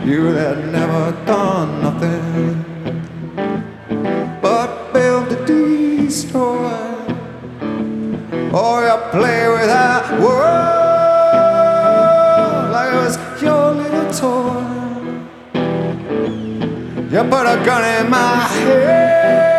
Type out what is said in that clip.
You that never done nothing but build to destroy. Or you play with our world like it was your little toy. You put a gun in my head